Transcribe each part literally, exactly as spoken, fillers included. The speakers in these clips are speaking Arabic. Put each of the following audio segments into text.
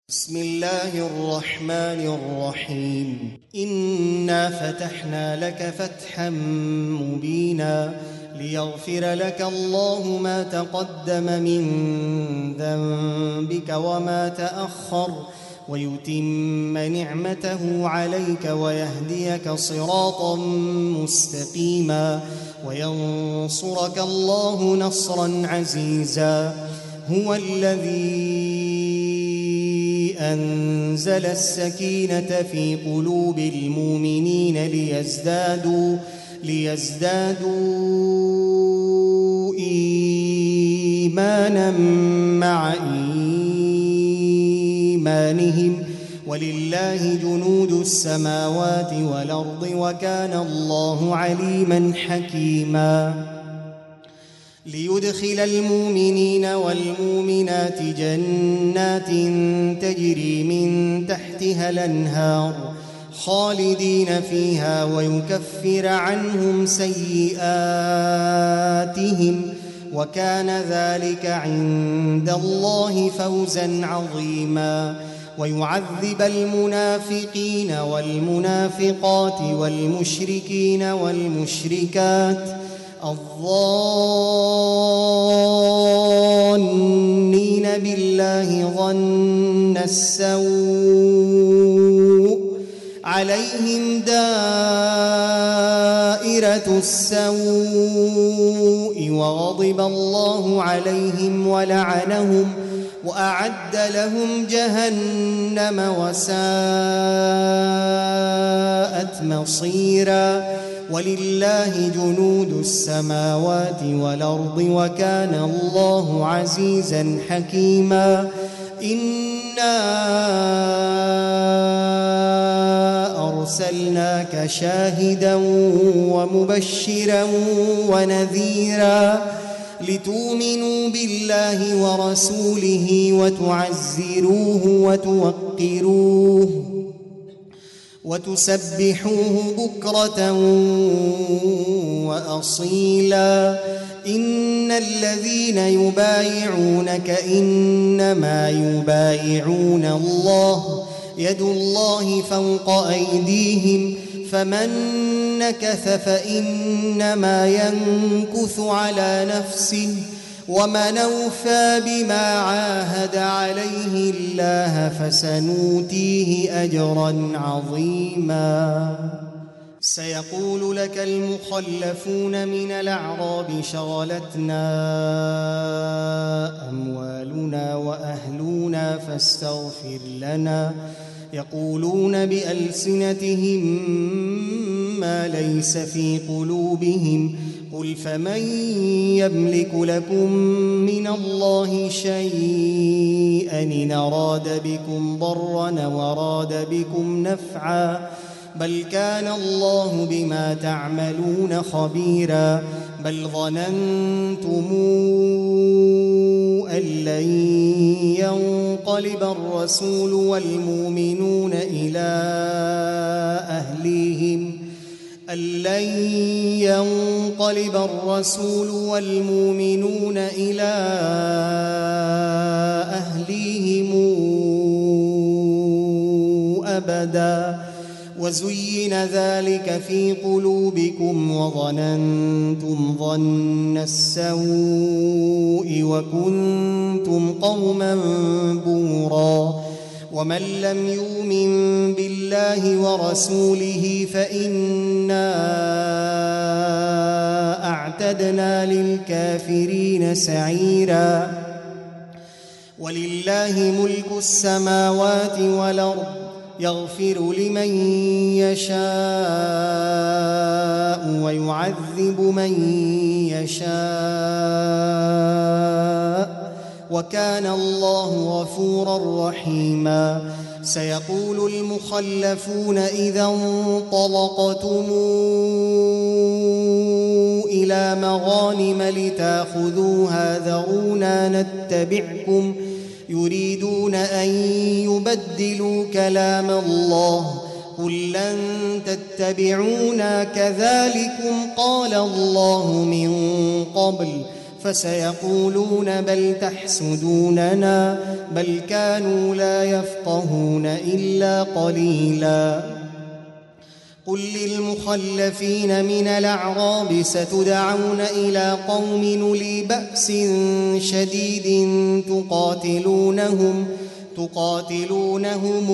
بسم الله الرحمن الرحيم إنا فتحنا لك فتحا مبينا ليغفر لك الله ما تقدم من ذنبك وما تأخر ويتم نعمته عليك ويهديك صراطا مستقيما وينصرك الله نصرا عزيزا. هو الذي أنزل السكينة في قلوب المؤمنين ليزدادوا ليزدادوا إيمانا مع إيمانهم ولله جنود السماوات والأرض وكان الله عليما حكيما. ليدخل المؤمنين والمؤمنات جنات تجري من تحتها الأنهار خالدين فيها ويكفر عنهم سيئاتهم وكان ذلك عند الله فوزا عظيما. ويعذب المنافقين والمنافقات والمشركين والمشركات الظانين بالله ظن السوء عليهم دائرة السوء وغضب الله عليهم ولعنهم وأعد لهم جهنم وساءت مصيرا. ولله جنود السماوات والأرض وكان الله عزيزا حكيما. إنا أرسلناك شاهدا ومبشرا ونذيرا لتؤمنوا بالله ورسوله وتعزروه وتوقروه وتسبحوه بكرة وأصيلا. إن الذين يبايعونك إنما يبايعون الله يد الله فوق أيديهم فمن نكث فإنما ينكث على نفسه ومن أوفى بما عاهد عليه الله فسنؤتيه أجرا عظيما. سيقول لك المخلفون من الأعراب شغلتنا أموالنا وأهلنا فاستغفر لنا يقولون بألسنتهم ما ليس في قلوبهم قل فمن يملك لكم من الله شيئا إن أراد بكم ضرا وأراد بكم نفعا بل كان الله بما تعملون خبيرا. بل ظننتم أن لن ينقلب الرسول والمؤمنون إلى أهليهم أن لن ينقلب الرسول والمؤمنون إلى أهليهم أبدا وزين ذلك في قلوبكم وظننتم ظن السوء وكنتم قوما بورا. ومن لم يؤمن بالله ورسوله فإنا أعتدنا للكافرين سعيرا. ولله ملك السماوات والأرض يغفر لمن يشاء ويعذب من يشاء وكان الله غفورا رحيما. سيقول المخلفون إذا انطلقتم إلى مغانم لتأخذوها ذرونا نتبعكم يريدون أن يبدلوا كلام الله قل لن تتبعونا كذلكم قال الله من قبل فسيقولون بل تحسدوننا بل كانوا لا يفقهون إلا قليلا. قل للمخلفين من الأعراب ستدعون إلى قوم أولي بأس شديد تقاتلونهم تقاتلونهم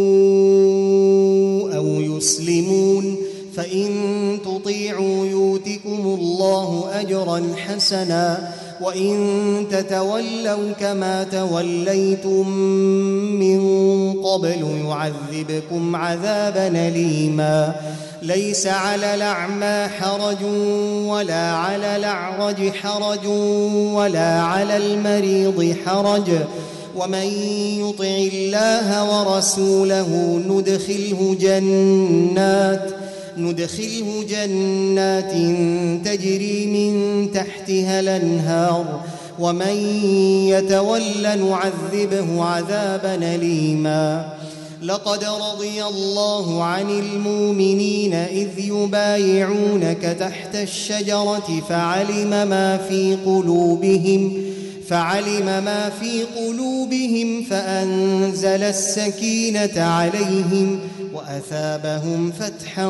أو يسلمون فإن تطيعوا يؤتكم الله أجرا حسنا وإن تتولوا كما توليتم من قبل يعذبكم عذابا أليما. ليس على الأعمى حرج ولا على الأعرج حرج ولا على المريض حرج ومن يطع الله ورسوله ندخله جنات ندخله جنات تجري من تحتها الأنهار ومن يتول نعذبه عذابا أليما. لقد رضي الله عن المؤمنين إذ يبايعونك تحت الشجرة فعلم ما في قلوبهم فعلم ما في قلوبهم فأنزل السكينة عليهم وأثابهم فتحا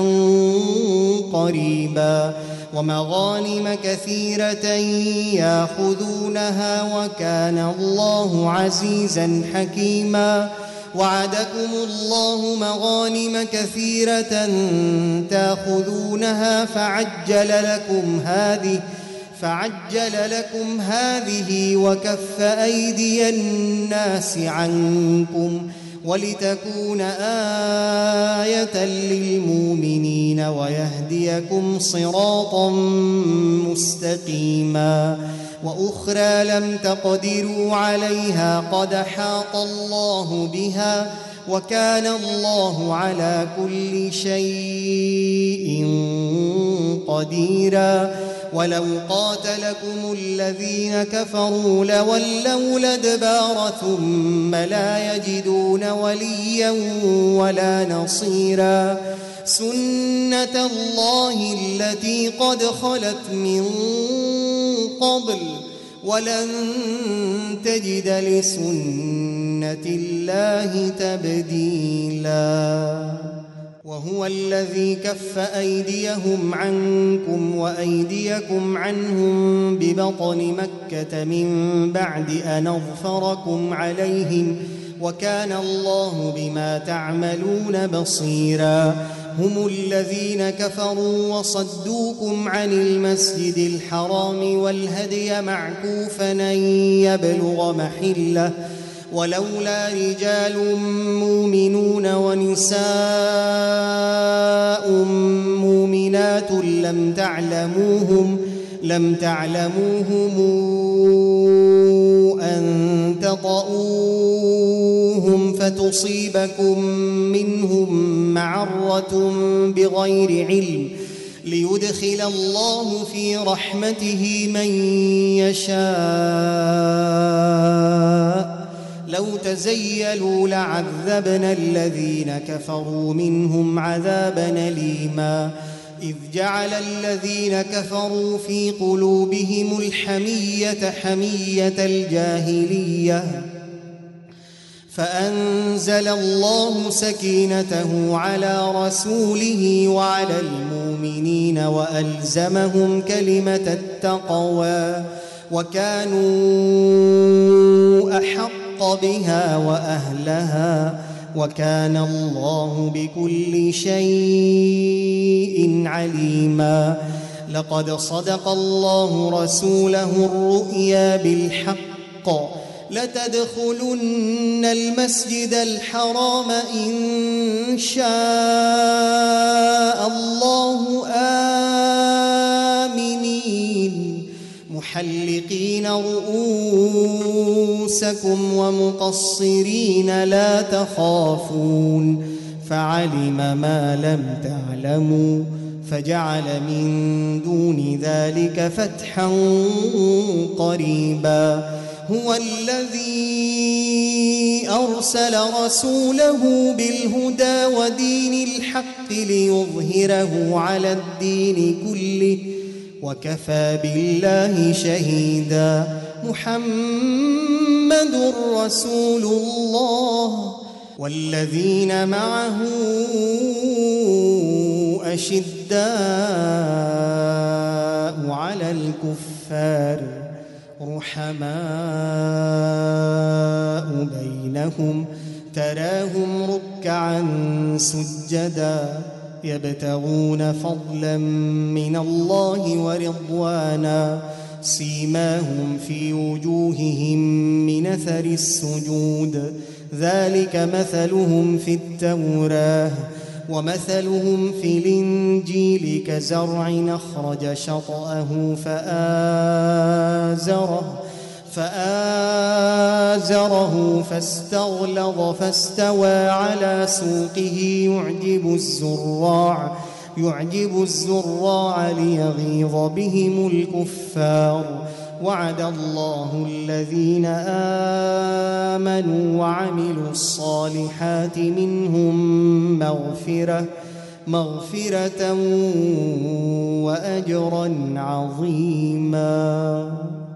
قريبا ومغانم كثيرة يأخذونها وكان الله عزيزا حكيما. وعدكم الله مغانم كثيرة تأخذونها فعجل لكم هذه فعجل لكم هذه وكف أيدي الناس عنكم ولتكون آية للمؤمنين ويهديكم صراطا مستقيما. وأخرى لم تقدروا عليها قد حاط الله بها وكان الله على كل شيء قديرا. ولو قاتلكم الذين كفروا لولوا الأدبار ثم لا يجدون وليا ولا نصيرا. سنة الله التي قد خلت من قبل ولن تجد لسنة الله تبديلا. وهو الذي كف أيديهم عنكم وأيديكم عنهم ببطن مكة من بعد أن أظفركم عليهم وكان الله بما تعملون بصيرا. هم الذين كفروا وصدوكم عن المسجد الحرام والهدي معكوفا أن يبلغ محله ولولا رجال مؤمنون ونساء مؤمنات لم تعلموهم لم تعلموهم أن تطؤوهم فتصيبكم منهم معرة بغير علم ليدخل الله في رحمته من يشاء. لو تزيلوا لعذبنا الذين كفروا منهم عذابا أليما. إذ جعل الذين كفروا في قلوبهم الحمية حمية الجاهلية فأنزل الله سكينته على رسوله وعلى المؤمنين وألزمهم كلمة التقوى وكانوا أحق بها وأهلها وكان الله بكل شيء عليما. لقد صدق الله رسوله الرؤيا بالحق لتدخلن المسجد الحرام إن شاء الله آمنين محلقين رؤوسكم ومقصرين لا تخافون فعلم ما لم تعلموا فجعل من دون ذلك فتحا قريبا. هو الذي أرسل رسوله بالهدى ودين الحق ليظهره على الدين كله وكفى بالله شهيدا. محمد رسول الله والذين معه أشداء على الكفار رحماء بينهم تراهم ركعا سجدا يبتغون فضلا من الله ورضوانا سيماهم في وجوههم من أثر السجود ذلك مثلهم في التوراة ومثلهم في الإنجيل كزرع أخرج شطأه فآزره فآزره فاستغلظ فاستوى على سوقه يعجب الزراع يعجب الزراع ليغيظ بهم الكفار. وعد الله الذين آمنوا وعملوا الصالحات منهم مغفرة مغفرة وأجرا عظيما.